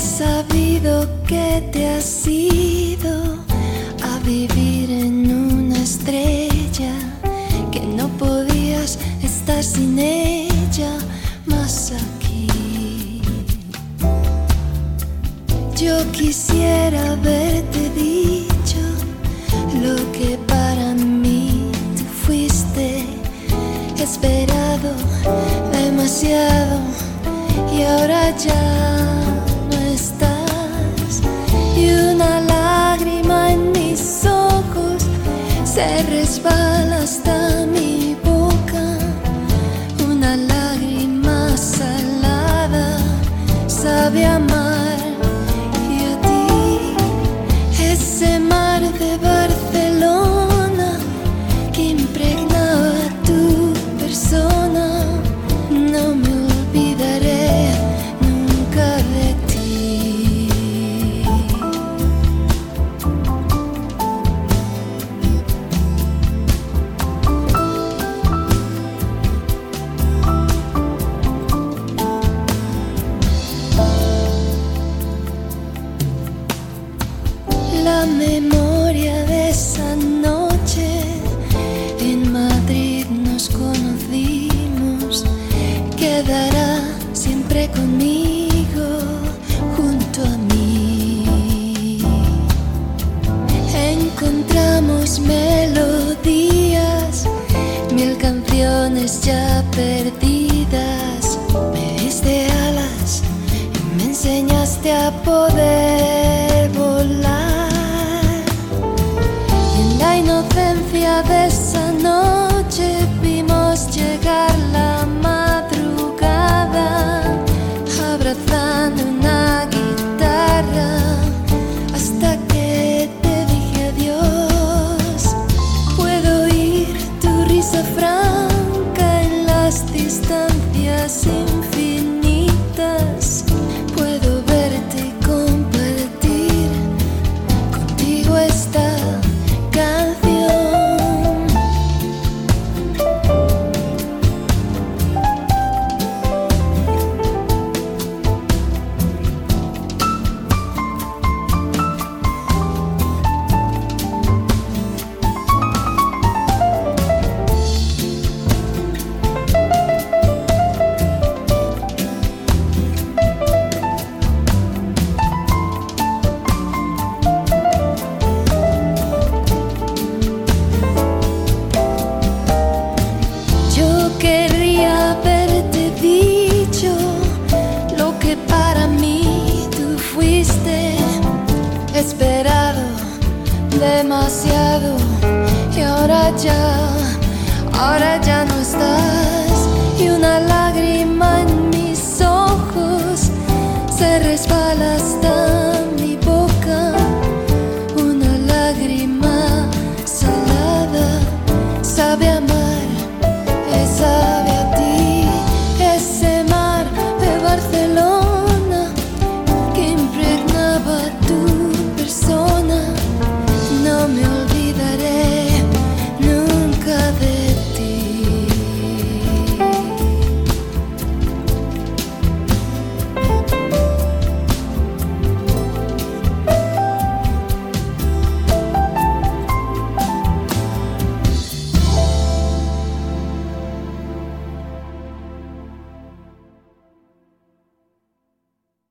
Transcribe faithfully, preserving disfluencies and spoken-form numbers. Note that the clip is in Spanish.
sabido que te has ido a vivir en una estrella, que no podías estar sin ella más aquí. Yo quisiera haberte dicho lo que para mí tú fuiste, esperado demasiado y ahora ya no estás. Y una lágrima en mis ojos se resbala hasta mi boca, una lágrima salada sabe amar. Y a ti, ese mar de Barcelona que impregnaba tu persona, no me olvidaré nunca de ti. La memoria de esa noche en Madrid nos conocimos quedará siempre conmigo, junto a mí. Encontramos melodías, mil canciones ya perdidas. Me diste alas y me enseñaste a poder volar. Y en la inocencia de esa noche vimos llegar la madrugada, abrazando una guitarra, hasta que te dije adiós. Puedo oír tu risa franca en las distancias infinitas, puedo verte y compartir contigo esta canción. Querría haberte dicho lo que para mí tú fuiste, esperado demasiado y ahora ya, ahora ya no estás.